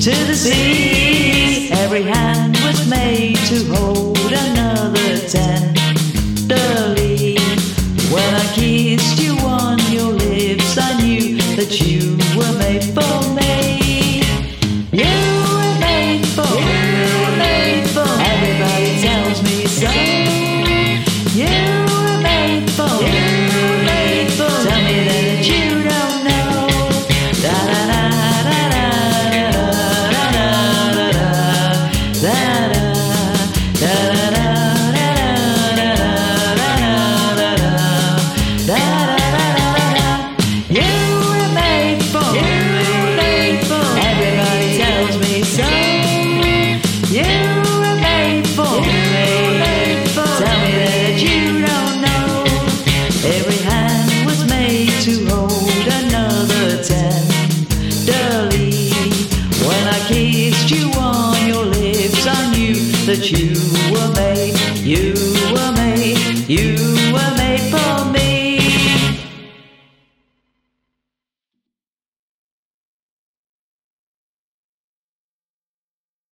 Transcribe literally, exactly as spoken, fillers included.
to the sea. Every hand was made to hold another tenderly. When I kissed you on your lips, I knew that you were made for me. You were made for me. You were made for me. Everybody tells me so. You were made for me. You were made for me. Tell me that you don't know. Da da da da da da da da da da da da da. You were made for me. Everybody tells me so. You were made for me. Tell me that you don't know. Every hand was made to hold another tenderly. When I kissed you on your lips, I knew that you